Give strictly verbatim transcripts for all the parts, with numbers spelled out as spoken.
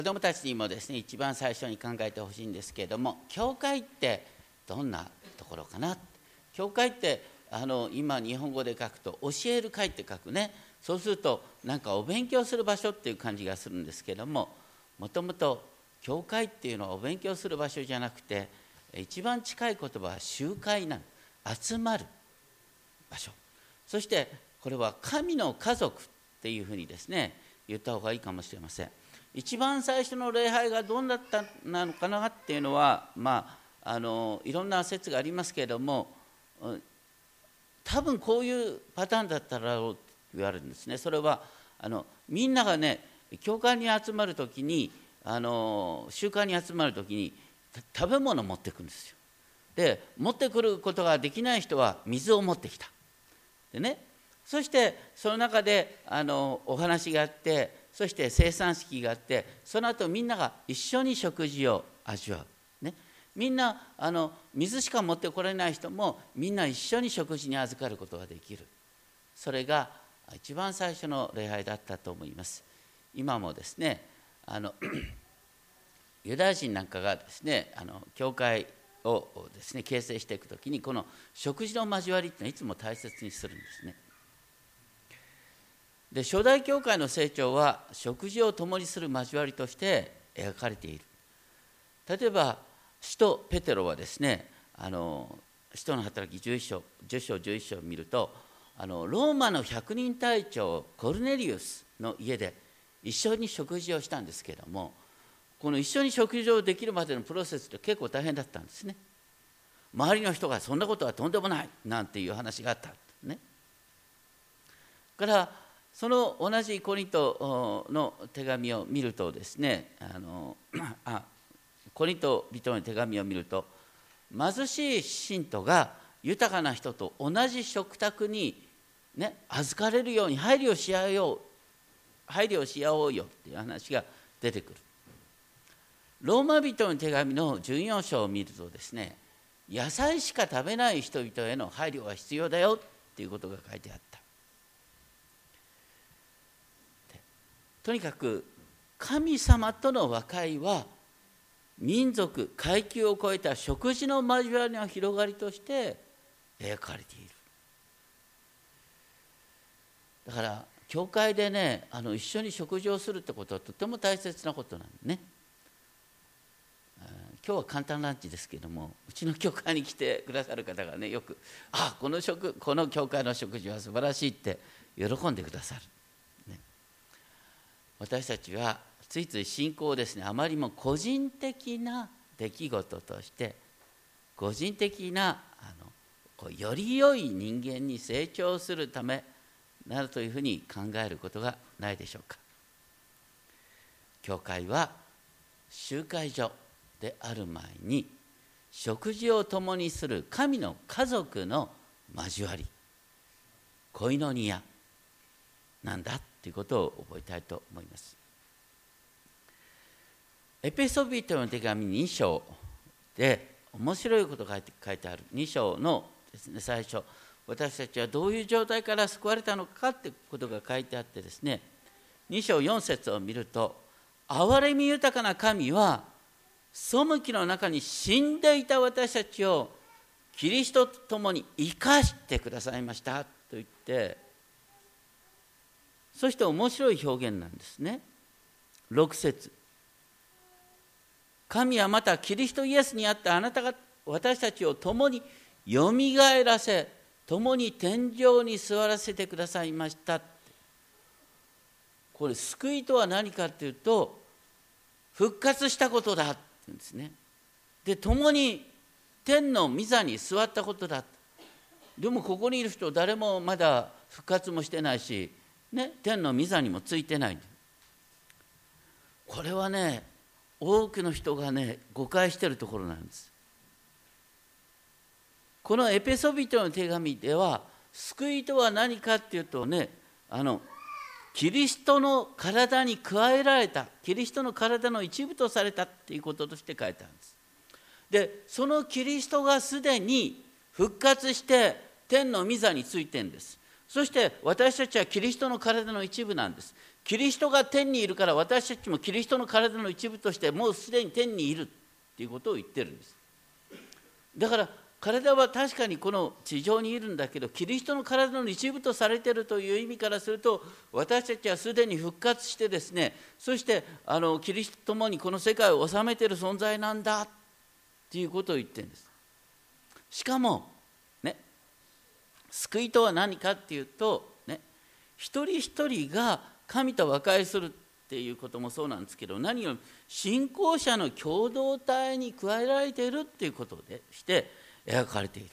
子どもたちにもですね、一番最初に考えてほしいんですけれども、教会ってどんなところかな。教会ってあの今日本語で書くと教える会って書くね。そうするとなんかお勉強する場所っていう感じがするんですけれども、もともと教会っていうのはお勉強する場所じゃなくて、一番近い言葉は集会なの、集まる場所。そしてこれは神の家族っていうふうにですね言った方がいいかもしれません。一番最初の礼拝がどんなだったなのかなっていうのは、まあ、あのいろんな説がありますけれども、多分こういうパターンだったらろうって言われるんですね。それはあのみんながね教会に集まるときに、あの集会に集まるときに食べ物を持ってくるんですよ。で持ってくることができない人は水を持ってきた。でね、そしてその中であのお話があって、そして生産式があって、その後みんなが一緒に食事を味わう、ね、みんなあの水しか持ってこれない人もみんな一緒に食事に預かることができる。それが一番最初の礼拝だったと思います。今もですね、あのユダヤ人なんかがですね、あの教会をですね形成していくときに、この食事の交わりっていうのはいつも大切にするんですね。で初代教会の成長は食事を共にする交わりとして描かれている。例えば使徒ペテロはですね、あの使徒の働きじゅういっ章じゅっ章じゅういっ章を見ると、あのローマの百人隊長コルネリウスの家で一緒に食事をしたんですけれども、この一緒に食事をできるまでのプロセスって結構大変だったんですね。周りの人がそんなことはとんでもないなんていう話があったね。からその同じコリントの手紙を見るとですね、あのあコリント人の手紙を見ると、貧しい信徒が豊かな人と同じ食卓に、ね、預かれるように配慮し合おう配慮し合おうよっていう話が出てくる。ローマ人の手紙のじゅうよん章を見るとですね、野菜しか食べない人々への配慮が必要だよっていうことが書いてあった。とにかく神様との和解は民族階級を超えた食事の交わりの広がりとして描かれている。だから教会でね、あの一緒に食事をするってことはとても大切なことなんね。今日は簡単ランチですけれども、うちの教会に来てくださる方がね、よくあこの食この教会の食事は素晴らしいって喜んでくださる。私たちはついつい信仰をですね、あまりも個人的な出来事として個人的なあのこうより良い人間に成長するためなるというふうに考えることがないでしょうか。教会は集会所である前に食事を共にする神の家族の交わり、コイノニアなんだということを覚えたいと思います。エペソビトの手紙に章で面白いことが書いてある。に章のですね、最初、私たちはどういう状態から救われたのかということが書いてあってですね、に章よん節を見ると、憐れみ豊かな神は背きの中に死んでいた私たちをキリストと共に生かしてくださいましたと言って、そして面白い表現なんですね。ろく節、神はまたキリストイエスにあってあなたが私たちを共によみがえらせ、共に天井に座らせてくださいました。これ救いとは何かというと、復活したことだって言うんですね。で共に天の御座に座ったことだ。でもここにいる人誰もまだ復活もしてないし、ね、天の御座にもついてない。これはね、多くの人がね誤解しているところなんです。このエペソビトの手紙では救いとは何かっていうとね、あのキリストの体に加えられた、キリストの体の一部とされたっていうこととして書いてあるんです。でそのキリストがすでに復活して天の御座についてるんです。そして私たちはキリストの体の一部なんです。 キリストが天にいるから私たちもキリストの体の一部としてもうすでに天にいるっていうことを言ってるんです。だから体は確かにこの地上にいるんだけど、キリストの体の一部とされているという意味からすると、私たちはすでに復活してですね、そしてあのキリストと共にこの世界を治めている存在なんだっていうことを言ってるんです。しかもね、救いとは何かっていうとね、一人一人が神と和解するっていうこともそうなんですけど、何より信仰者の共同体に加えられているっていうことでして描かれている。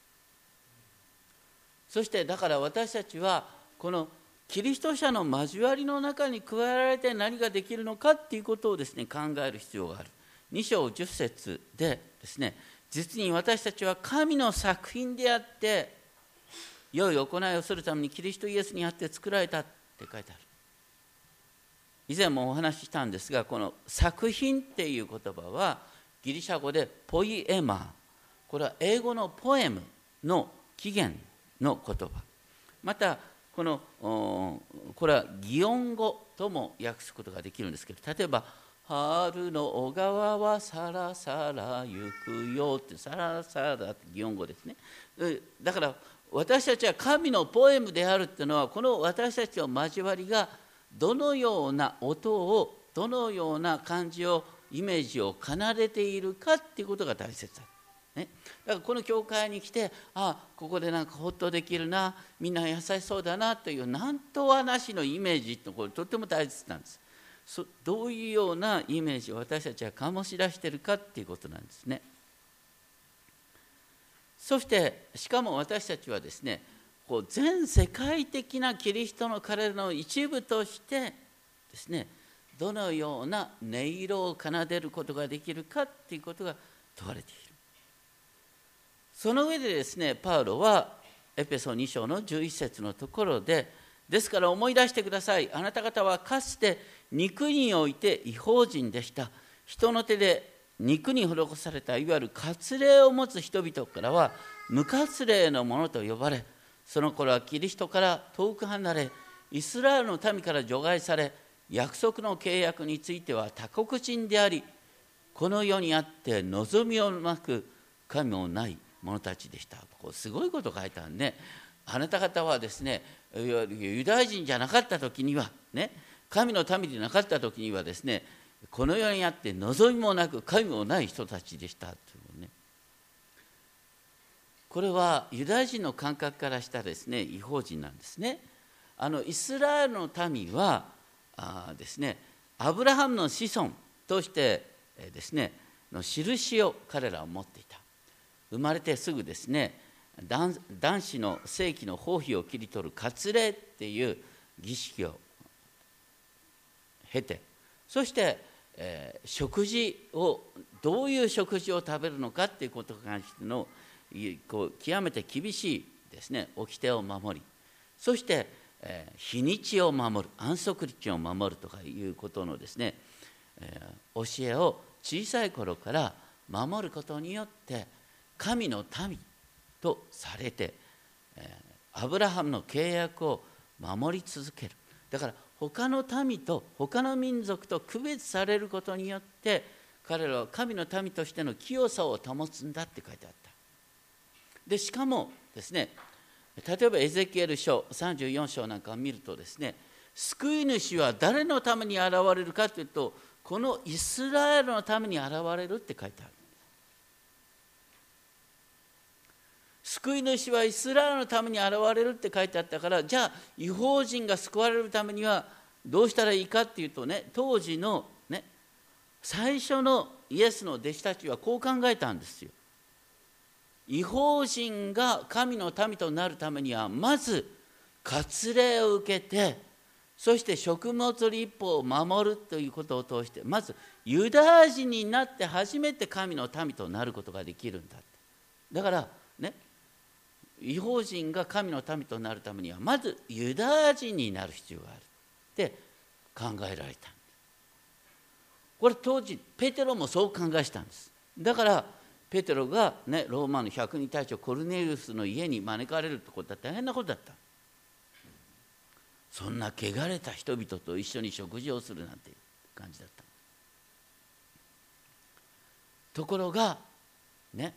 そしてだから私たちはこのキリスト者の交わりの中に加えられて何ができるのかっていうことをですね、考える必要がある。に章じゅっ節でですね、実に私たちは神の作品であって良い行いをするためにキリストイエスにあって作られたって書いてある。以前もお話ししたんですが、この作品っていう言葉はギリシャ語でポイエマー、これは英語のポエムの起源の言葉、またこのこれは擬音語とも訳すことができるんですけど、例えば春の小川はさらさら行くよって、さらさらって擬音語ですね。だから私たちは神のポエムであるっていうのは、この私たちの交わりがどのような音を、どのような感じを、イメージを奏でているかっていうことが大切だ、ね、だからこの教会に来て、ああここでなんかほっとできるな、みんな優しそうだなというなんとはなしのイメージってこれとっても大切なんです。そどういうようなイメージを私たちは醸し出しているかっていうことなんですね。そしてしかも私たちはですね、こう全世界的なキリストの体の一部としてですね、どのような音色を奏でることができるかっていうことが問われている。その上でですね、パウロはエペソに章のじゅういち節のところで、ですから思い出してください。あなた方はかつて肉において異邦人でした。人の手で肉に施されたいわゆる割礼を持つ人々からは無割礼のものと呼ばれ、その頃はキリストから遠く離れ、イスラエルの民から除外され、約束の契約については他国人であり、この世にあって望みをなく神もない者たちでした。こうすごいこと書いてあるね。あなた方はですね、ユダヤ人じゃなかった時にはね、神の民でなかった時にはですね、この世にあって望みもなく神もない人たちでしたというね。これはユダヤ人の感覚からしたですね、異邦人なんですね。あのイスラエルの民はあですね、アブラハムの子孫としてですねの印を彼らは持っていた。生まれてすぐですね、男, 男子の性器の包皮を切り取る割礼っていう儀式を経て、そして、えー、食事をどういう食事を食べるのかっていうことに関してのこう極めて厳しいですね掟を守り、そして、えー、日にちを守る、安息日を守るとかいうことのですね、えー、教えを小さい頃から守ることによって神の民とされて、えー、アブラハムの契約を守り続ける。だから他の民と他の民族と区別されることによって彼らは神の民としての清さを保つんだって書いてあった。でしかもですね、例えばエゼキエル書さんじゅうよん章なんかを見るとですね、救い主は誰のために現れるかというと、このイスラエルのために現れるって書いてある。救い主はイスラエルのために現れるって書いてあったから、じゃあ異邦人が救われるためにはどうしたらいいかっていうとね、当時のね最初のイエスの弟子たちはこう考えたんですよ。異邦人が神の民となるためにはまず割礼を受けて、そして食物立法を守るということを通して、まずユダヤ人になって初めて神の民となることができるんだ。だからね、異邦人が神の民となるためにはまずユダヤ人になる必要があるって考えられた。これ当時ペテロもそう考えしたんです。だからペテロが、ね、ローマの百人隊長コルネリウスの家に招かれるってことは大変なことだった。 そんな汚れた人々と一緒に食事をするなんていう感じだった。ところがね、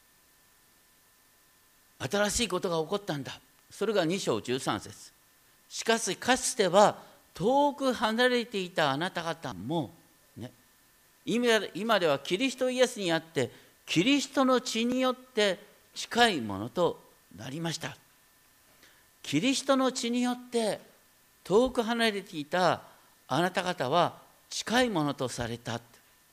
新しいことが起こったんだ。それがに章じゅうさん節。しかしかつては遠く離れていたあなた方も、ね、今ではキリストイエスにあってキリストの血によって近いものとなりました。キリストの血によって遠く離れていたあなた方は近いものとされた。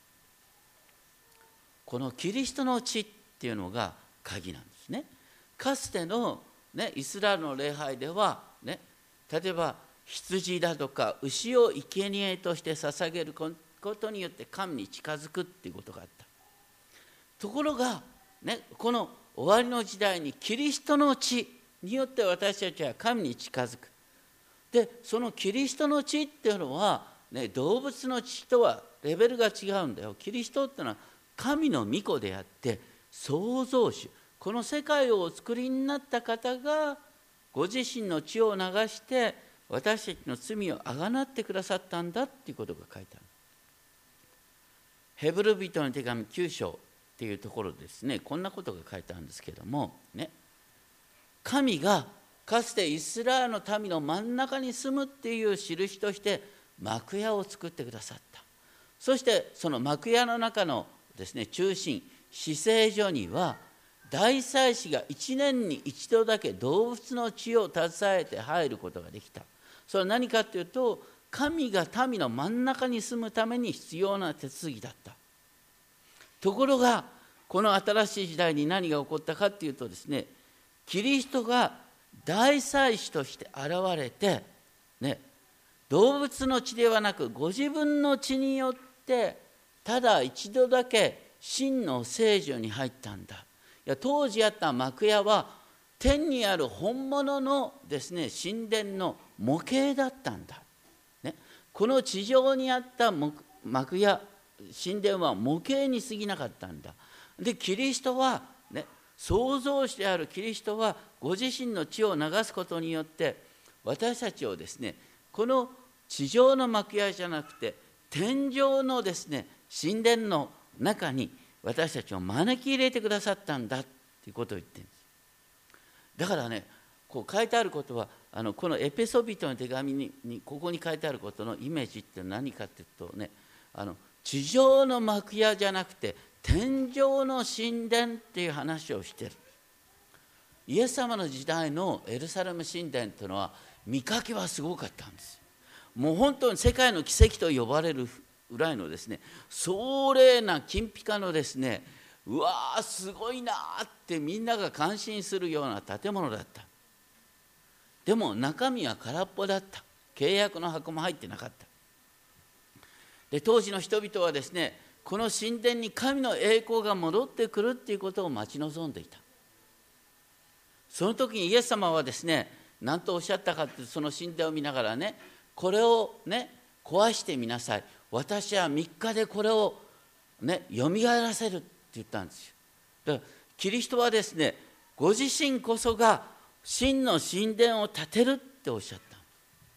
このキリストの血っていうのが鍵なんですね。かつての、ね、イスラエルの礼拝では、ね、例えば羊だとか牛を生贄として捧げることによって神に近づくっていうことがあった。ところが、ね、この終わりの時代にキリストの血によって私たちは神に近づく。でそのキリストの血っていうのは、ね、動物の血とはレベルが違うんだよ。キリストっていうのは神の御子であって創造主、この世界をお作りになった方がご自身の血を流して私たちの罪をあがなってくださったんだっていうことが書いてある。ヘブル人の手紙きゅう章っていうところですね、こんなことが書いてあるんですけども、ね、神がかつてイスラエルの民の真ん中に住むっていう印として幕屋を作ってくださった。そしてその幕屋の中のですね、中心至聖所には大祭司が一年に一度だけ動物の血を携えて入ることができた。それは何かというと、神が民の真ん中に住むために必要な手続きだった。ところがこの新しい時代に何が起こったかというとですね、キリストが大祭司として現れて、ね、動物の血ではなくご自分の血によってただ一度だけ真の聖所に入ったんだ。いや、当時あった幕屋は天にある本物のですね、神殿の模型だったんだ、ね、この地上にあった幕屋神殿は模型に過ぎなかったんだ。でキリストは、ね、創造主であるキリストはご自身の血を流すことによって私たちをですね、この地上の幕屋じゃなくて天上のですね、神殿の中に私たちを招き入れてくださったんだっていうことを言ってるんです。だからね、こう書いてあることは、あのこのエペソビトの手紙 に, にここに書いてあることのイメージって何かっていうとね、あの地上の幕屋じゃなくて天上の神殿っていう話をしてる。イエス様の時代のエルサレム神殿っていうのは見かけはすごかったんです。もう本当に世界の奇跡と呼ばれるぐらいのですね、壮麗な金ピカのですね、うわーすごいなってみんなが感心するような建物だった。でも中身は空っぽだった。契約の箱も入ってなかった。で当時の人々はですね、この神殿に神の栄光が戻ってくるっていうことを待ち望んでいた。その時にイエス様はですね、何とおっしゃったかって、その神殿を見ながらね、これをね壊してみなさい、私はみっかでこれをねよみがえらせるって言ったんですよ。だからキリストはですね、ご自身こそが真の神殿を建てるっておっしゃった。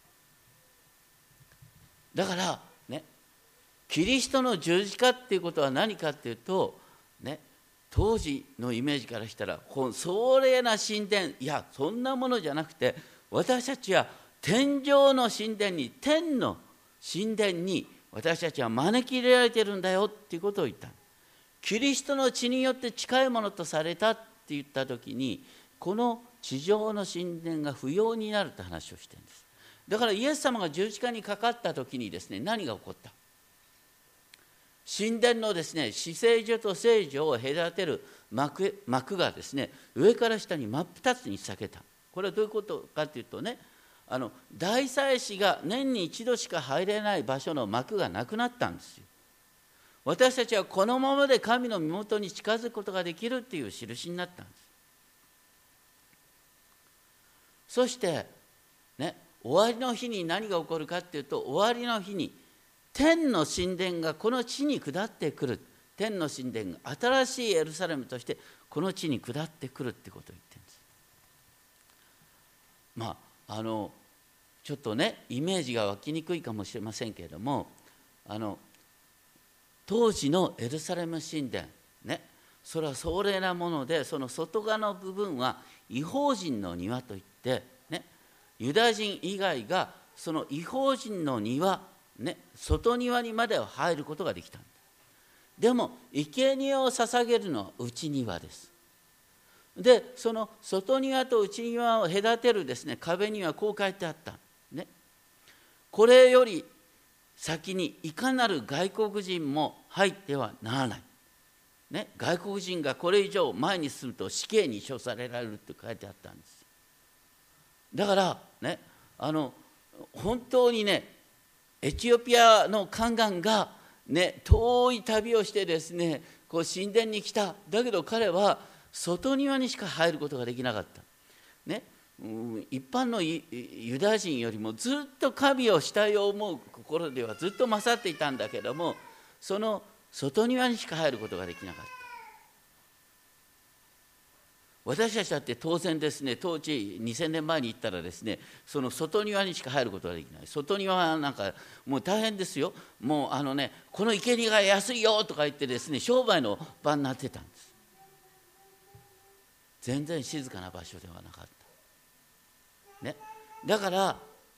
だからね、キリストの十字架っていうことは何かっていうとね、当時のイメージからしたら壮麗な神殿、いやそんなものじゃなくて、私たちは天上の神殿に、天の神殿に私たちは招き入れられてるんだよっていうことを言った。キリストの血によって近いものとされたって言った時に、この地上の神殿が不要になるって話をしてるんです。だからイエス様が十字架にかかった時にですね、何が起こった？神殿のですね、至聖所と聖所を隔てる 幕, 幕がですね、上から下に真っ二つに裂けた。これはどういうことかというとね、あの大祭司が年に一度しか入れない場所の幕がなくなったんですよ。私たちはこのままで神の身元に近づくことができるっていう印になったんです。そしてね、終わりの日に何が起こるかっていうと、終わりの日に天の神殿がこの地に下ってくる。天の神殿が新しいエルサレムとしてこの地に下ってくるってことを言ってるんです。まああのちょっとねイメージが湧きにくいかもしれませんけれども、あの当時のエルサレム神殿ね、それは壮麗なもので、その外側の部分は異邦人の庭といってね、ユダヤ人以外がその異邦人の庭ね、外庭にまでは入ることができたんだ。でも生贄を捧げるのは内庭です。でその外庭と内庭を隔てるですね壁にはこう書いてあったね、これより先にいかなる外国人も入ってはならない、ね、外国人がこれ以上前に進むと死刑に処されられるって書いてあったんです。だからね、あの本当にねエチオピアの宦官がね遠い旅をしてですねこう神殿に来た。だけど彼は外庭にしか入ることができなかったね。一般のユダヤ人よりもずっと神をしたいを思う心ではずっと勝っていたんだけども、その外庭にしか入ることができなかった。私たちだって当然ですね、当時にせんねんまえに行ったらですね、その外庭にしか入ることができない。外庭はなんかもう大変ですよ。もうあのね、この生贄が安いよとか言ってですね、商売の場になってたんです。全然静かな場所ではなかった、ね、だから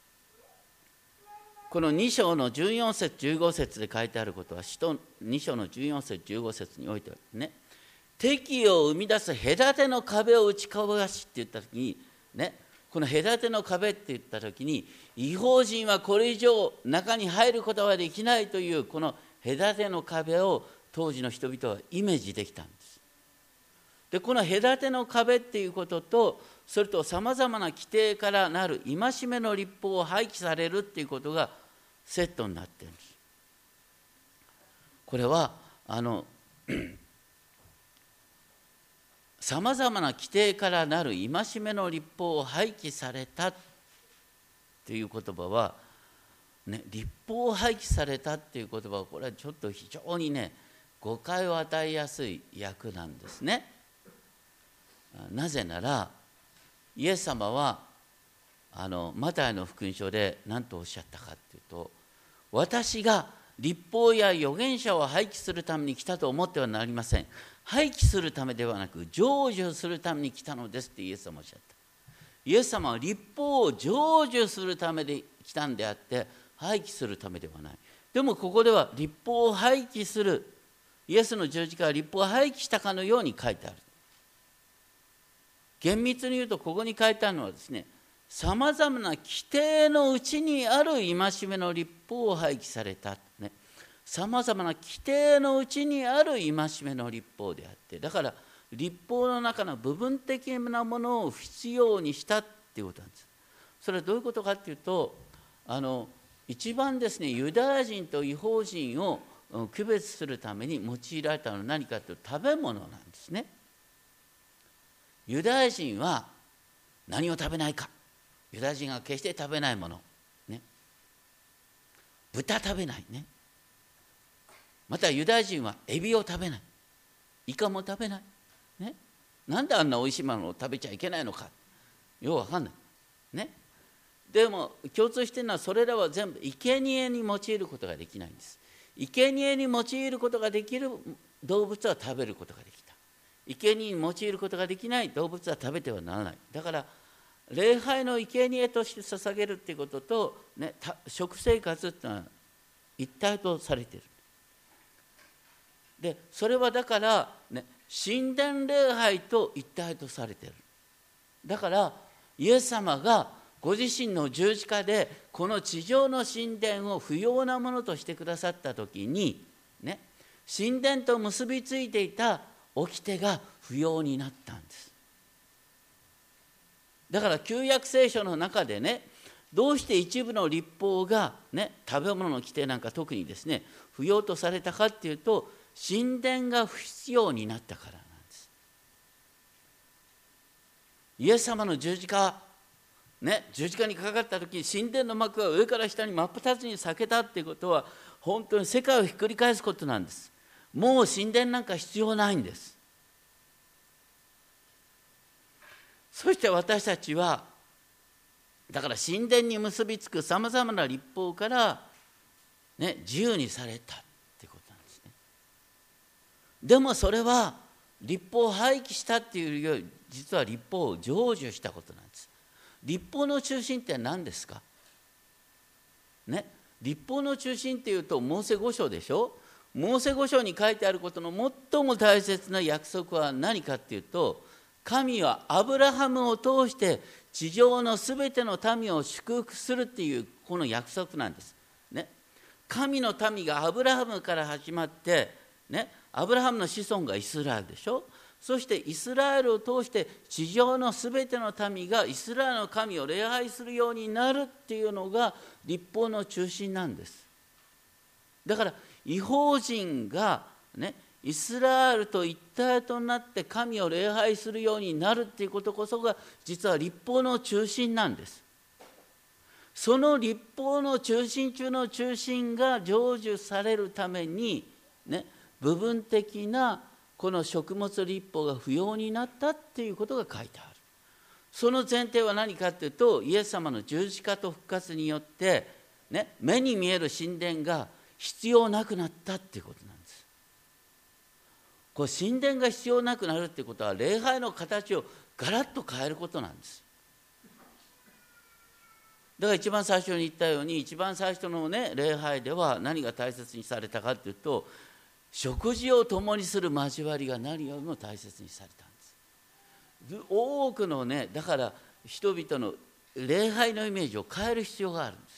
このに章のじゅうよん節じゅうご節で書いてあることは、使徒に章のじゅうよん節じゅうご節においてはね、敵を生み出す隔ての壁を打ち壊しって言った時にね、この隔ての壁って言った時に異邦人はこれ以上中に入ることはできないというこの隔ての壁を当時の人々はイメージできたんです。でこの隔ての壁っていうことと、それとさまざまな規定からなる戒めの立法を廃棄されるっていうことがセットになっているんです。これはあのさまざまな規定からなる戒めの立法を廃棄されたっていう言葉は、ね、立法を廃棄されたっていう言葉はこれはちょっと非常にね誤解を与えやすい訳なんですね。なぜならイエス様はあのマタイの福音書で何とおっしゃったかというと、私が律法や預言者を廃棄するために来たと思ってはなりません。廃棄するためではなく成就するために来たのですってイエス様はおっしゃった。イエス様は律法を成就するためで来たんであって廃棄するためではない。でもここでは律法を廃棄する、イエスの十字架は律法を廃棄したかのように書いてある。厳密に言うとここに書いてあるのはですね、さまざまな規定のうちにある戒めの律法を廃棄されたね。さまざまな規定のうちにある戒めの律法であって、だから律法の中の部分的なものを必要にしたっていうことなんです。それはどういうことかっていうと、あの一番ですねユダヤ人と異邦人を区別するために用いられたのは何かというと食べ物なんですね。ユダヤ人は何を食べないか。ユダヤ人が決して食べないもの、ね、豚食べないね。またユダヤ人はエビを食べない、イカも食べない、ね、なんであんなおいしいものを食べちゃいけないのかようわかんない、ね、でも共通しているのはそれらは全部生贄に用いることができないんです。生贄に用いることができる動物は食べることができた。生贄に用いることができない動物は食べてはならない。だから礼拝の生贄として捧げるっていうことと、ね、食生活っていうのは一体とされている。でそれはだから、ね、神殿礼拝と一体とされている。だからイエス様がご自身の十字架でこの地上の神殿を不要なものとしてくださった時に、ね、神殿と結びついていた掟が不要になったんです。だから旧約聖書の中でね、どうして一部の律法が、ね、食べ物の規定なんか特にですね不要とされたかっていうと、神殿が不必要になったからなんです。イエス様の十字架、ね、十字架にかかった時、神殿の幕が上から下に真っ二つに裂けたっていうことは本当に世界をひっくり返すことなんです。もう神殿なんか必要ないんです。そして私たちはだから神殿に結びつくさまざまな律法から、ね、自由にされたってことなんですね。でもそれは律法を廃棄したっていうより、実は律法を成就したことなんです。律法の中心って何ですかね。律法の中心っていうとモーセ五章でしょ。モーセ五章に書いてあることの最も大切な約束は何かっていうと、神はアブラハムを通して地上のすべての民を祝福するっていうこの約束なんです、ね、神の民がアブラハムから始まって、ね、アブラハムの子孫がイスラエルでしょ。そしてイスラエルを通して地上のすべての民がイスラエルの神を礼拝するようになるっていうのが律法の中心なんです。だから異邦人がね、イスラエルと一体となって神を礼拝するようになるっていうことこそが実は律法の中心なんです。その律法の中心中の中心が成就されるために、ね、部分的なこの食物律法が不要になったっていうことが書いてある。その前提は何かっていうと、イエス様の十字架と復活によって、ね、目に見える神殿が必要なくなったっていうことなんです。こう神殿が必要なくなるってことは礼拝の形をガラッと変えることなんです。だから一番最初に言ったように、一番最初のね礼拝では何が大切にされたかっていうと、食事を共にする交わりが何よりも大切にされたんです。多くのね、だから人々の礼拝のイメージを変える必要があるんです。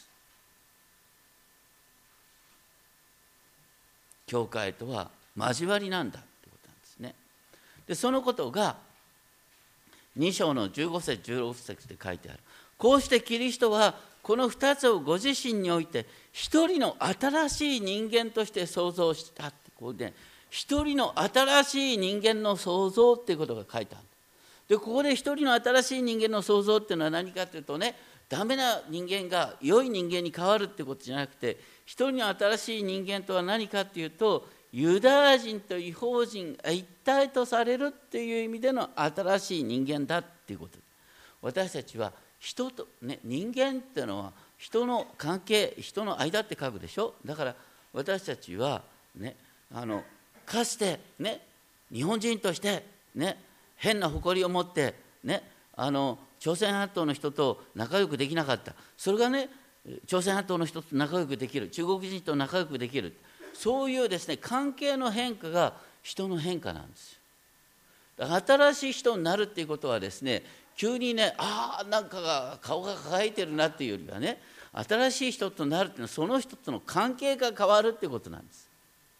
教会とは交わりなんだってことなんですね。でそのことがに章のじゅうご節じゅうろく節で書いてある。こうしてキリストはこのふたつをご自身において一人の新しい人間として創造したって、こうで一人の新しい人間の創造っていうことが書いてある。でここで一人の新しい人間の創造っていうのは何かというとね、ダメな人間が良い人間に変わるってことじゃなくて、一人の新しい人間とは何かっていうと、ユダヤ人と異邦人が一体とされるっていう意味での新しい人間だっていうこと。私たちは人と、ね、人間っていうのは人の関係、人の間って書くでしょ。だから私たちはね、あのかつてね、日本人としてね、変な誇りを持ってね、あの朝鮮半島の人と仲良くできなかった。それがね、朝鮮半島の人と仲良くできる、中国人と仲良くできる、そういうですね関係の変化が人の変化なんですよ。だから新しい人になるっていうことはですね、急にね、ああなんかが顔が輝いてるなっていうよりはね、新しい人となるっていうのはその人との関係が変わるっていうことなんです。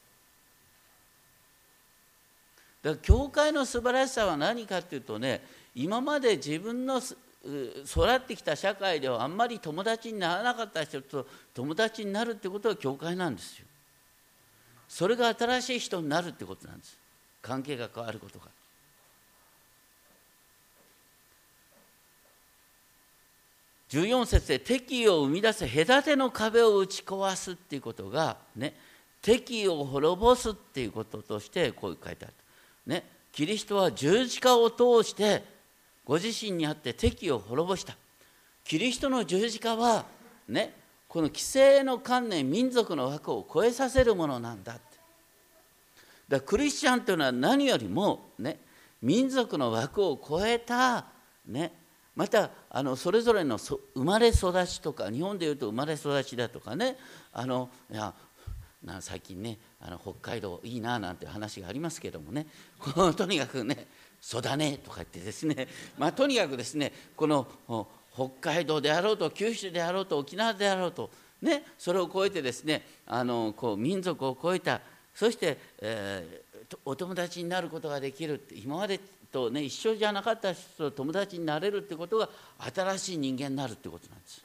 だから教会の素晴らしさは何かっていうとね、今まで自分の育ってきた社会ではあんまり友達にならなかった人と友達になるってことが教会なんですよ。それが新しい人になるってことなんです。関係が変わることが。じゅうよん節で敵意を生み出す隔ての壁を打ち壊すっていうことがね、敵意を滅ぼすっていうこととしてこう書いてある。ね、キリストは十字架を通してご自身にあって敵意を滅ぼした。キリストの十字架はね、この既成の観念、民族の枠を超えさせるものなんだって。だからクリスチャンというのは何よりもね、民族の枠を超えたね、またあのそれぞれのそ生まれ育ちとか、日本でいうと生まれ育ちだとかね、あのいやな最近ね、あの北海道いいななんて話がありますけどもね、このとにかくね、そうだねとか言ってですね、まあ、とにかくですね、この北海道であろうと九州であろうと沖縄であろうと、ね、それを超えてですね、あのこう民族を超えた、そして、えー、お友達になることができるって、今までと、ね、一緒じゃなかった人と友達になれるってことが新しい人間になるってことなんです。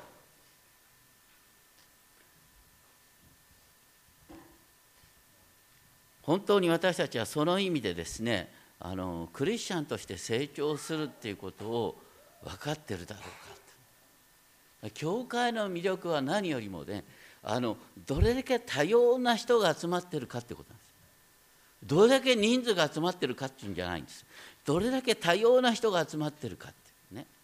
本当に私たちはその意味でですね、あのクリスチャンとして成長するっていうことを分かってるだろうか。教会の魅力は何よりもね、あのどれだけ多様な人が集まってるかってことなんです。どれだけ人数が集まってるかっていうんじゃないんです。どれだけ多様な人が集まってるかってね。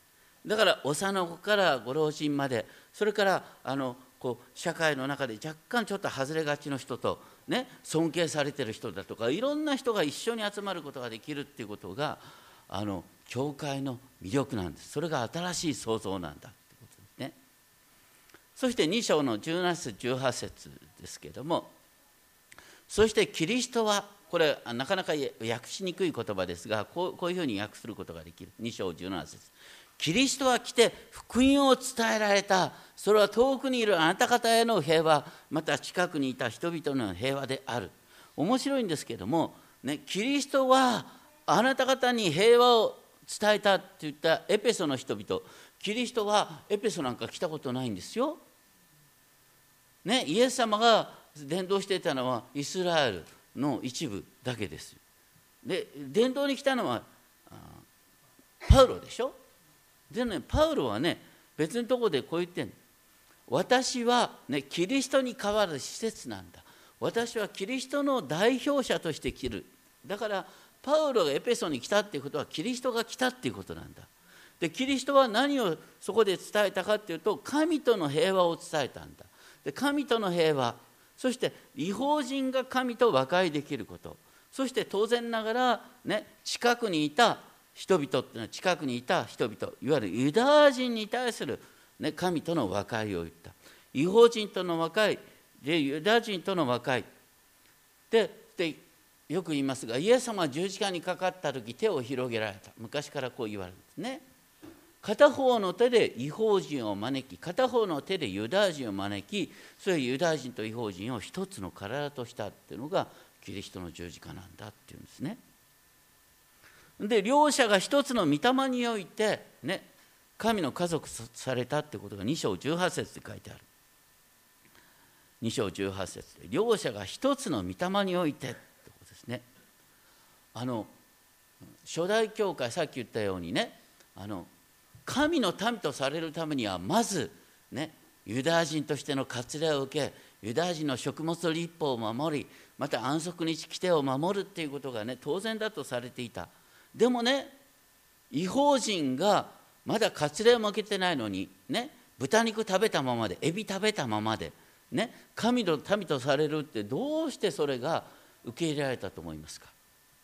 だから幼子からご老人まで、それからあのこう社会の中で若干ちょっと外れがちの人と、ね、尊敬されてる人だとか、いろんな人が一緒に集まることができるっていうことがあの教会の魅力なんです。それが新しい創造なんだってことですね。そしてに章のじゅうなな節じゅうはち節ですけれども、そしてキリストは、これなかなか訳しにくい言葉ですが、こう、こういうふうに訳することができる。に章じゅうなな節、キリストは来て福音を伝えられた。それは遠くにいるあなた方への平和、また近くにいた人々の平和である。面白いんですけれども、ね、キリストはあなた方に平和を伝えたって言ったエペソの人々、キリストはエペソなんか来たことないんですよ。ね、イエス様が伝道していたのはイスラエルの一部だけです。で、伝道に来たのはパウロでしょ。でね、パウロはね、別のところでこう言ってんの。私は、ね、キリストに代わる施設なんだ。私はキリストの代表者として来る。だからパウロがエペソに来たっていうことはキリストが来たっていうことなんだ。で、キリストは何をそこで伝えたかっていうと、神との平和を伝えたんだ。で、神との平和、そして異邦人が神と和解できること、そして当然ながら、ね、近くにいた人々っていうのは、近くにいた人々、いわゆるユダヤ人に対する、ね、神との和解を言った。異邦人との和解で、ユダヤ人との和解で、でよく言いますが、イエス様は十字架にかかった時手を広げられた。昔からこう言われるんですね。片方の手で異邦人を招き、片方の手でユダヤ人を招き、それユダヤ人と異邦人を一つの体としたっていうのがキリストの十字架なんだっていうんですね。で、両者が一つの御霊において、ね、神の家族されたってことがに章じゅうはち節で書いてある。に章じゅうはち節で、両者が一つの御霊においてってことですね。あの初代教会、さっき言ったようにね、あの神の民とされるためにはまず、ね、ユダヤ人としての割礼を受け、ユダヤ人の食物律法を守り、また安息日規定を守るっていうことがね、当然だとされていた。でもね、異邦人がまだ割礼も受けてないのに、ね、豚肉食べたままで、エビ食べたままで、ね、神の民とされるって、どうしてそれが受け入れられたと思いますか。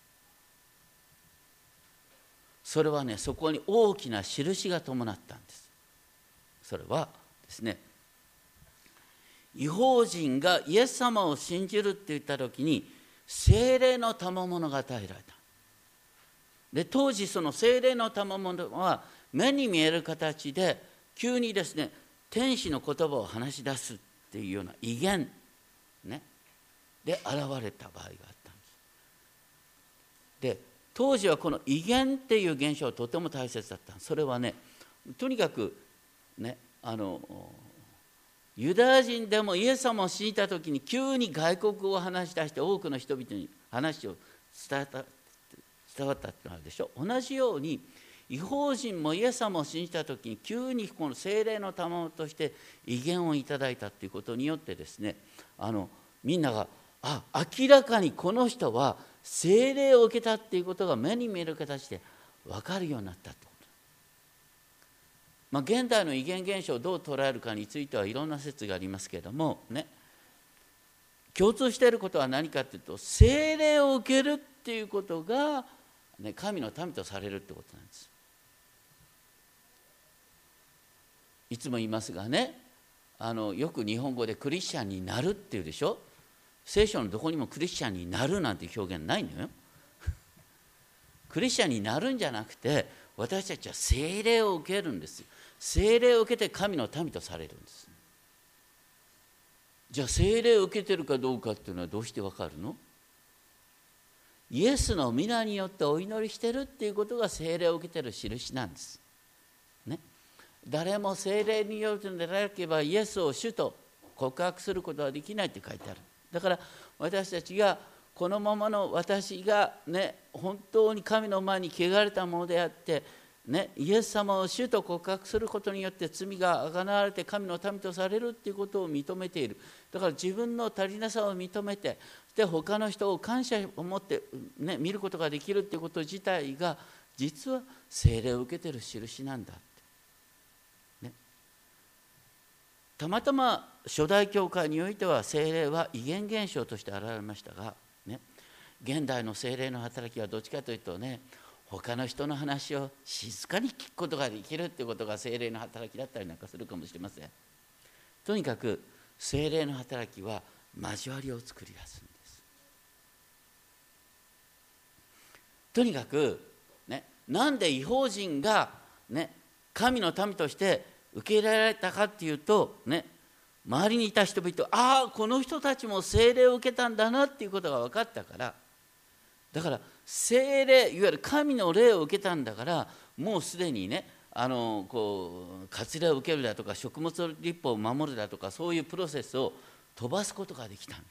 それはね、そこに大きな印が伴ったんです。それはですね、異邦人がイエス様を信じるって言った時に、聖霊の賜物が与えられた。で、当時その聖霊の賜物は目に見える形で急にですね、天使の言葉を話し出すっていうような異言、ね、で現れた場合があったんです。で、当時はこの異言っていう現象はとても大切だった。それはね、とにかくね、あのユダヤ人でもイエス様を信じた時に急に外国語を話し出して多くの人々に話を伝えた伝わったってのあるでしょ。同じように異邦人もイエス様を信じた時に急にこの聖霊の賜物として異言をいただいたっていうことによってですね、あのみんながあ明らかにこの人は聖霊を受けたっていうことが目に見える形で分かるようになったってこと。まあ、現代の異言現象をどう捉えるかについてはいろんな説がありますけれどもね、共通していることは何かというと、聖霊を受けるっていうことが、ね、神の民とされるってことなんです。いつも言いますがね、あのよく日本語でクリスチャンになるっていうでしょ。聖書のどこにもクリスチャンになるなんて表現ないのよ。クリスチャンになるんじゃなくて、私たちは聖霊を受けるんですよ。聖霊を受けて神の民とされるんです。じゃあ聖霊を受けてるかどうかっていうのはどうしてわかるの？イエスの皆によってお祈りしてるっていうことが聖霊を受けてる印なんです、ね、誰も聖霊によるのでなければイエスを主と告白することはできないって書いてある。だから私たちがこのままの私がね、本当に神の前に汚れたものであって、ね、イエス様を主と告白することによって罪があがなわれて神の民とされるっていうことを認めている。だから自分の足りなさを認めて、で他の人を感謝を持って、ね、見ることができるっていうこと自体が実は聖霊を受けている印なんだって。 たまたま初代教会においては聖霊は異言現象として現れましたが、ね、現代の聖霊の働きはどっちかというとね、他の人の話を静かに聞くことができるということが聖霊の働きだったりなんかするかもしれません。とにかく聖霊の働きは交わりを作り出すんです。とにかく、ね、なんで異邦人が、ね、神の民として受け入れられたかっていうと、ね、周りにいた人々、ああこの人たちも聖霊を受けたんだなっていうことが分かったから、だから聖霊、いわゆる神の霊を受けたんだから、もうすでにね、あのこう割礼を受けるだとか食物立法を守るだとか、そういうプロセスを飛ばすことができたんです。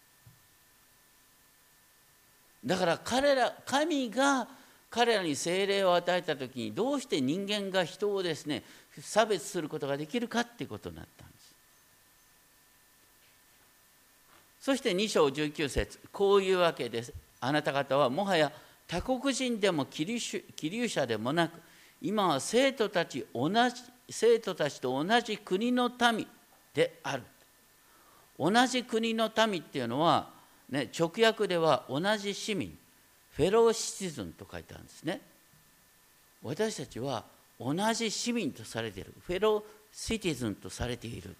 だから彼ら、神が彼らに聖霊を与えたときに、どうして人間が人をですね差別することができるかっていうことになったんです。そしてに章じゅうきゅう節、こういうわけです。あなた方はもはや他国人でも寄留者でもなく、今は生徒たち同じ生徒たちと同じ国の民である。同じ国の民っていうのは、ね、直訳では同じ市民、フェローシティズンと書いてあるんですね。私たちは同じ市民とされている、フェローシティズンとされている。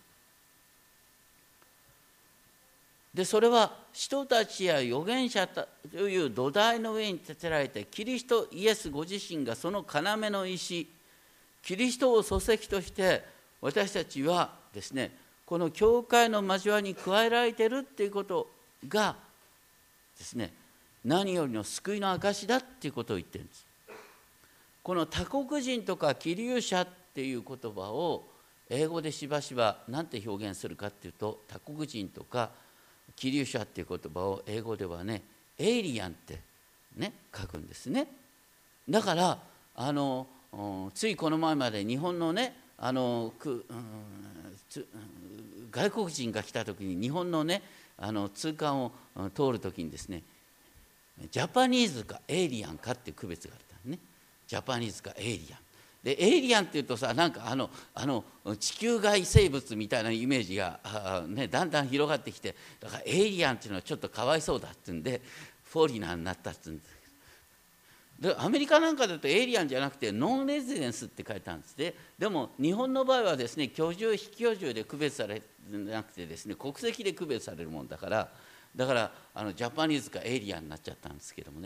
でそれは人たちや預言者という土台の上に建てられて、キリストイエスご自身がその要の石、キリストを礎石として私たちはですね、この教会の交わりに加えられているっていうことがですね、何よりの救いの証だっていうことを言ってるんです。この他国人とか寄留者っていう言葉を英語でしばしば何て表現するかっていうと、他国人とか寄留者っていう言葉を英語ではね、エイリアンってね書くんですね。だからあのついこの前まで日本のね、あのく、うん、つ外国人が来た時に日本のね、あの通関を通る時にですね、ジャパニーズかエイリアンかっていう区別があったんね。ジャパニーズかエイリアンで、エイリアンっていうとさ、なんかあのあの地球外生物みたいなイメージが、ね、だんだん広がってきて、だからエイリアンっていうのはちょっとかわいそうだっていうんでフォーリナーになったっていうんです。でアメリカなんかだとエイリアンじゃなくてノンレジデンスって書いてあるんです。ででも日本の場合はですね、居住非居住で区別されなくてですね、国籍で区別されるもんだから、だからあのジャパニーズかエイリアンになっちゃったんですけどもね。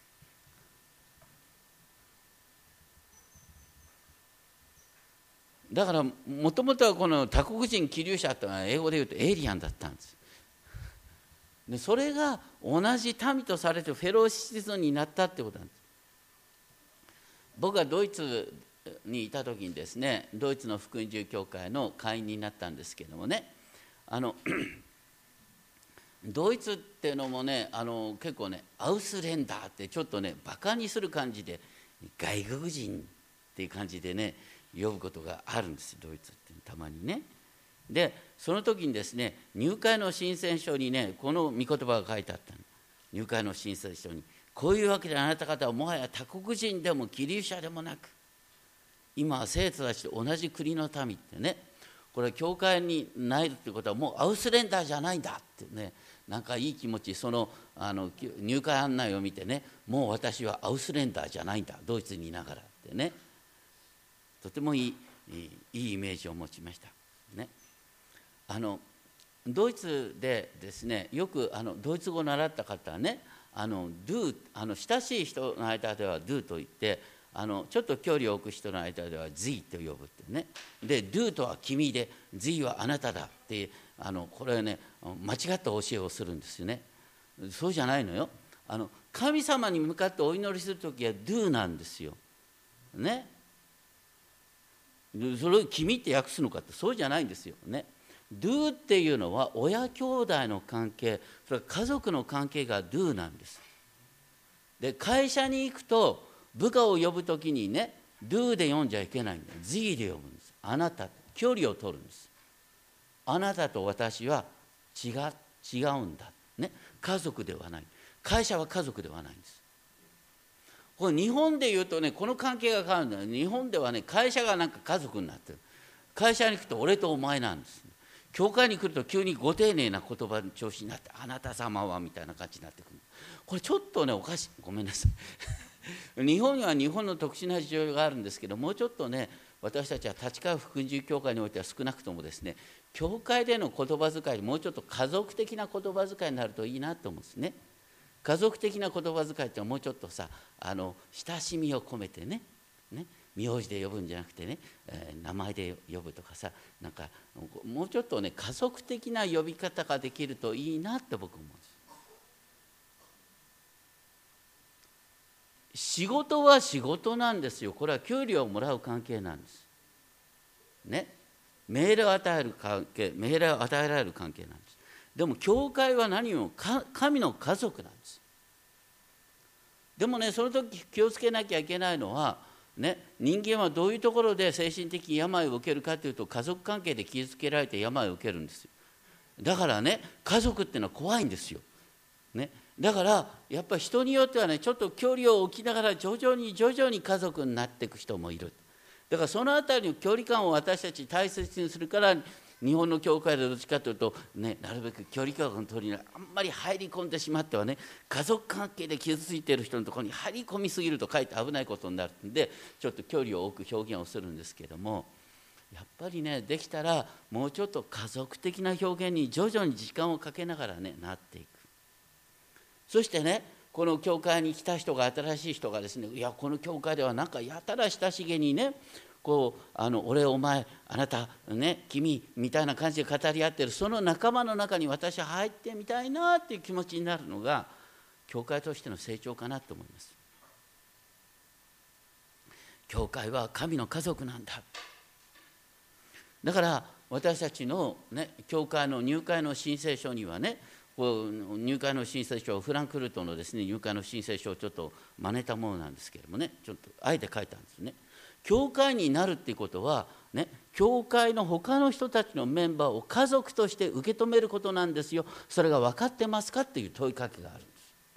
だからもともとはこの他国人寄留者というのは英語で言うとエイリアンだったんです。でそれが同じ民とされてフェローシティズンになったってことなんです。僕がドイツにいた時にですね、ドイツの福音住教会の会員になったんですけどもね、あのドイツっていうのもね、あの結構ねアウスレンダーってちょっとねバカにする感じで、外国人っていう感じでね呼ぶことがあるんですよ、ドイツってたまにね。でその時にですね、入会の申請書にねこの御言葉が書いてあったの。入会の申請書に、こういうわけであなた方はもはや他国人でも寄留者でもなく、今は生徒たちと同じ国の民ってね、これ教会にないってことはもうアウスレンダーじゃないんだってね、なんかいい気持ち、そのあの入会案内を見てね、もう私はアウスレンダーじゃないんだ、ドイツにいながらってね、とてもいいいいいいイメージを持ちましたね。あのドイツでですね、よくあのドイツ語を習った方はね、あの do あの親しい人の間では do と言って、あのちょっと距離を置く人の間では thee と呼ぶってね。で do とは君で thee はあなただって、あのこれはね間違った教えをするんですよね。そうじゃないのよ。あの神様に向かってお祈りするときは do なんですよね。それを君って訳すのかって、そうじゃないんですよね。do っていうのは親兄弟の関係、それは家族の関係が do なんです。で会社に行くと部下を呼ぶときにね do で呼んじゃいけないんだよ、thee で呼ぶんです。あなた、距離を取るんです。あなたと私は違う、違うんだ、ね、家族ではない、会社は家族ではないんです。これ日本でいうとね、この関係が変わるんだよ。日本ではね、会社がなんか家族になってる。 会社に行くと俺とお前なんです。教会に来ると急にご丁寧な言葉の調子になって、あなた様はみたいな感じになってくる。これちょっとねおかしい、ごめんなさい日本には日本の特殊な事情があるんですけど、もうちょっとね私たちは立川福音寺教会においては少なくともですね、教会での言葉遣い、もうちょっと家族的な言葉遣いになるといいなと思うんですね。家族的な言葉遣いってもうちょっとさ、あの親しみを込めてね、ね名字で呼ぶんじゃなくてね、えー、名前で呼ぶとかさ、なんかもうちょっとね家族的な呼び方ができるといいなって僕思うんです。仕事は仕事なんですよ。これは給料をもらう関係なんですね。命令を与える関係、命令を与えられる関係なんです。でも教会は何も神の家族なんです。でもね、その時気をつけなきゃいけないのはね、人間はどういうところで精神的に病を受けるかというと、家族関係で傷つけられて病を受けるんですよ。だからね、家族っていうのは怖いんですよ、ね、だからやっぱり人によってはね、ちょっと距離を置きながら徐々に徐々に家族になっていく人もいる。だからそのあたりの距離感を私たち大切にするから、日本の教会でどっちかというと、ね、なるべく距離感を取りながら、あんまり入り込んでしまってはね、家族関係で傷ついている人のところに入り込みすぎるとかえって危ないことになるんで、ちょっと距離を置く表現をするんですけども、やっぱりね、できたらもうちょっと家族的な表現に徐々に時間をかけながらねなっていく。そしてね、この教会に来た人が、新しい人がですね、いやこの教会ではなんかやたら親しげにね、こうあの俺お前あなたね君みたいな感じで語り合ってる、その仲間の中に私は入ってみたいなっていう気持ちになるのが教会としての成長かなと思います。教会は神の家族なんだ。だから私たちの、ね、教会の入会の申請書にはね、こう入会の申請書、フランクフルトのですね入会の申請書をちょっと真似たものなんですけれどもね、ちょっとあえて書いたんですね。教会になるっていうことはね、教会の他の人たちのメンバーを家族として受け止めることなんですよ。それが分かってますかっていう問いかけがあるんです。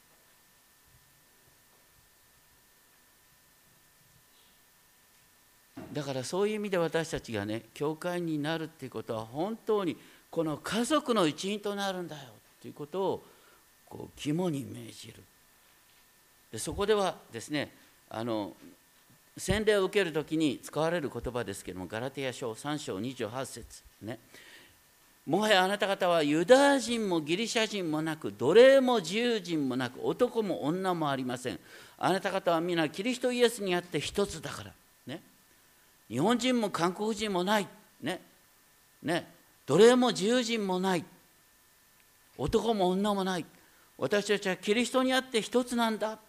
だからそういう意味で私たちがね、教会になるっていうことは本当にこの家族の一員となるんだよということをこう肝に銘じる。でそこではですね、あの洗礼を受けるときに使われる言葉ですけれども、ガラテヤ書さん章にじゅうはち節ね、もはやあなた方はユダヤ人もギリシャ人もなく、奴隷も自由人もなく、男も女もありません。あなた方は皆キリストイエスにあって一つだからね。日本人も韓国人もないね、ね、奴隷も自由人もない、男も女もない、私たちはキリストにあって一つなんだ。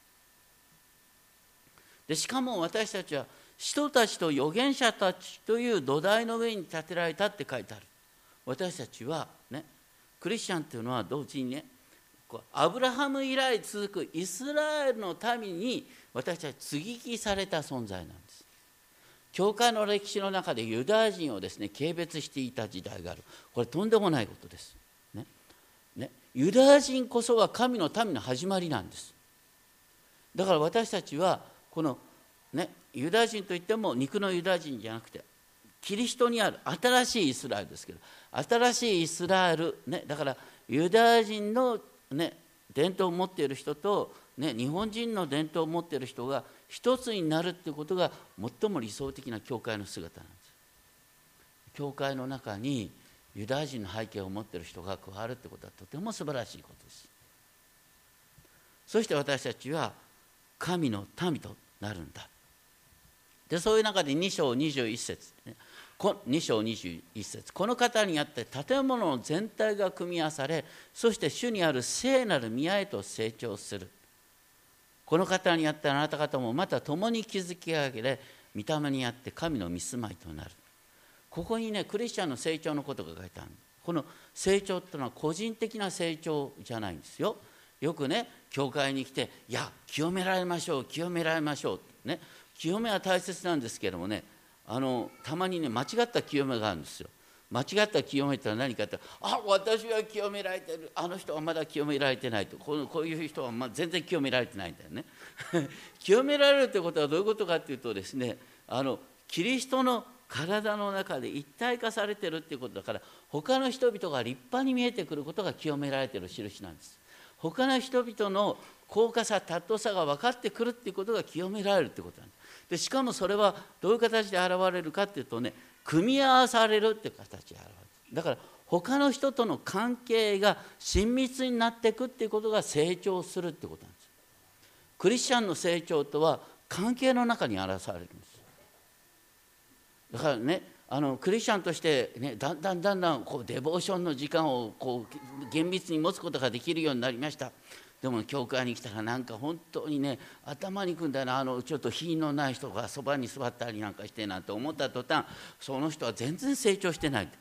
でしかも私たちは人たちと預言者たちという土台の上に建てられたって書いてある。私たちはね、クリスチャンというのは同時にね、アブラハム以来続くイスラエルの民に私たち接ぎ木された存在なんです。教会の歴史の中でユダヤ人をですね軽蔑していた時代がある。これとんでもないことです、ねね、ユダヤ人こそが神の民の始まりなんです。だから私たちはこの、ね、ユダヤ人といっても肉のユダヤ人じゃなくてキリストにある新しいイスラエルですけど、新しいイスラエル、ね、だからユダヤ人の、ね、伝統を持っている人と、ね、日本人の伝統を持っている人が一つになるということが最も理想的な教会の姿なんです。教会の中にユダヤ人の背景を持っている人が加わるということはとても素晴らしいことです。そして私たちは神の民となるんだ。でそういう中でに章にじゅういち節、ね、に章にじゅういち節、この方にあって建物の全体が組み合わされ、そして主にある聖なる宮へと成長する。この方にあってあなた方もまた共に築き上げれ、御霊にあって神の御住まいとなる。ここにね、クリスチャンの成長のことが書いてある。この成長っていうのは個人的な成長じゃないんですよ。よくね、教会に来て、いや清められましょう清められましょう、ね、清めは大切なんですけどもね、あのたまにね間違った清めがあるんですよ。間違った清めってのは何かって、あ、私は清められてる、あの人はまだ清められてないと、こう、こういう人はまあ全然清められてないんだよね清められるということはどういうことかというとですね、あのキリストの体の中で一体化されてるっていうことだから、他の人々が立派に見えてくることが清められている印なんです。他の人々の高価さ尊さが分かってくるっていうことが清められるってことなんです。でしかもそれはどういう形で現れるかっていうとね、組み合わされるっていう形で現れる。だから他の人との関係が親密になっていくっていうことが成長するってことなんです。クリスチャンの成長とは関係の中に表されるんです。だからね、あのクリスチャンとして、ね、だんだんだんだんこうデボーションの時間をこう厳密に持つことができるようになりました。でも教会に来たらなんか本当にね、頭にくんだな、あのちょっと品のない人がそばに座ったりなんかしてなんて思った途端、その人は全然成長してない。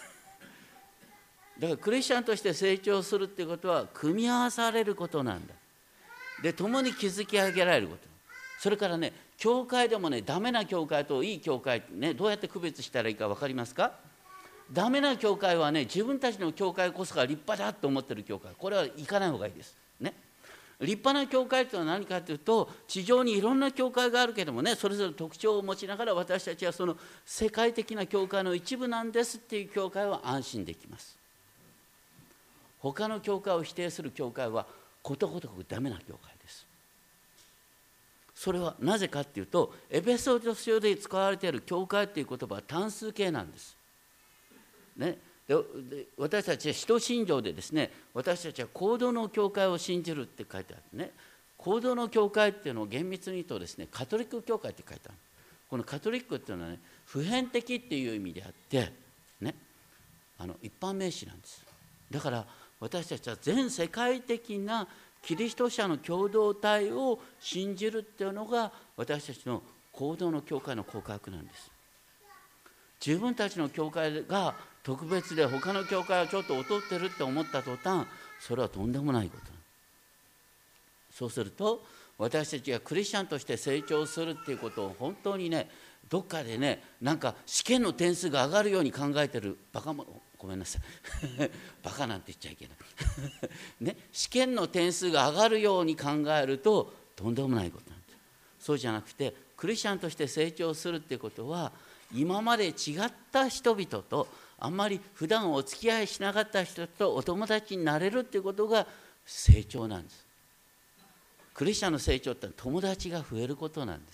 だからクリスチャンとして成長するっていうことは組み合わされることなんだ。で共に築き上げられること。それからね、教会でもね、ダメな教会といい教会ね、どうやって区別したらいいか分かりますか？ダメな教会はね、自分たちの教会こそが立派だと思ってる教会、これは行かない方がいいですね。立派な教会というのは何かというと、地上にいろんな教会があるけどもね、それぞれ特徴を持ちながら私たちはその世界的な教会の一部なんですっていう教会は安心できます。他の教会を否定する教会はことごとくダメな教会です。それはなぜかっていうと、エペソード書で使われている教会っていう言葉は単数形なんです。ね、でで私たちは使徒信条でですね、私たちは行動の教会を信じるって書いてあるね。行動の教会っていうのを厳密に言うとですね、カトリック教会って書いてある。このカトリックっていうのはね、普遍的っていう意味であってね、あの一般名詞なんです。だから私たちは全世界的なキリスト者の共同体を信じるっていうのが私たちの行動の教会の告白なんです。自分たちの教会が特別で他の教会はちょっと劣ってるって思った途端、それはとんでもないこと。そうすると私たちがクリスチャンとして成長するっていうことを本当にね、どっかでね、なんか試験の点数が上がるように考えてるバカ者、ごめんなさいバカなんて言っちゃいけないね、試験の点数が上がるように考えるととんでもないことなんです。そうじゃなくて、クリスチャンとして成長するってことは、今まで違った人々とあんまり普段お付き合いしなかった人とお友達になれるっていうことが成長なんです。クリスチャンの成長って友達が増えることなんです。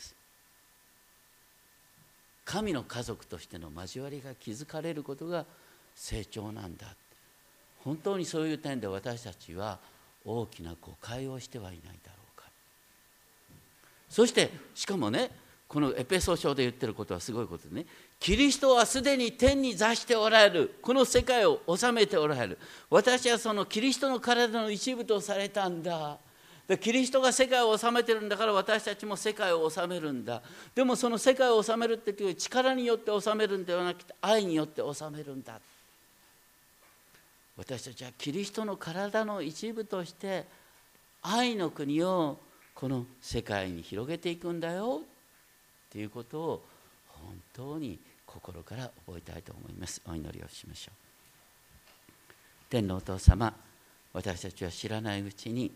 神の家族としての交わりが築かれることが成長なんだ。本当にそういう点で私たちは大きな誤解をしてはいないだろうか。そしてしかもね、このエペソ書で言ってることはすごいことでね、キリストはすでに天に座しておられる、この世界を治めておられる。私はそのキリストの体の一部とされたんだ。でキリストが世界を治めてるんだから、私たちも世界を治めるんだ。でもその世界を治めるっていう力によって治めるんではなくて、愛によって治めるんだ。私たちはキリストの体の一部として愛の国をこの世界に広げていくんだよということを本当に心から覚えたいと思います。お祈りをしましょう。天のお父様、私たちは知らないうちに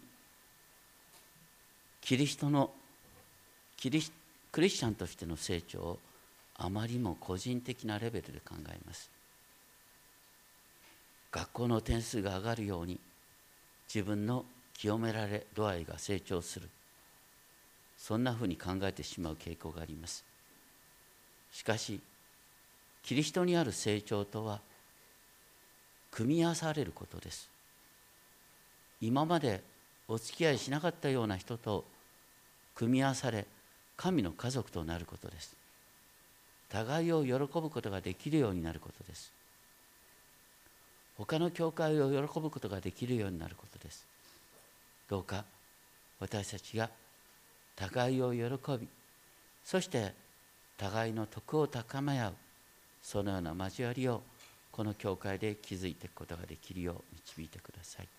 キリストのキリスクリスチャンとしての成長をあまりも個人的なレベルで考えます。学校の点数が上がるように自分の清められ度合いが成長する、そんなふうに考えてしまう傾向があります。しかしキリストにある成長とは組み合わされることです。今までお付き合いしなかったような人と組み合わされ、神の家族となることです。互いを喜ぶことができるようになることです。他の教会を喜ぶことができるようになることです。どうか私たちが互いを喜び、そして互いの徳を高め合う、そのような交わりをこの教会で築いていくことができるよう導いてください。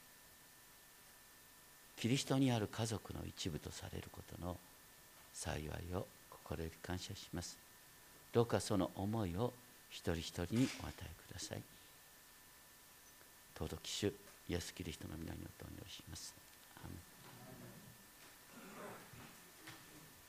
キリストにある家族の一部とされることの幸いを心より感謝します。どうかその思いを一人一人にお与えください。尊き主イエスキリストの皆によってお祈りします。アーメン。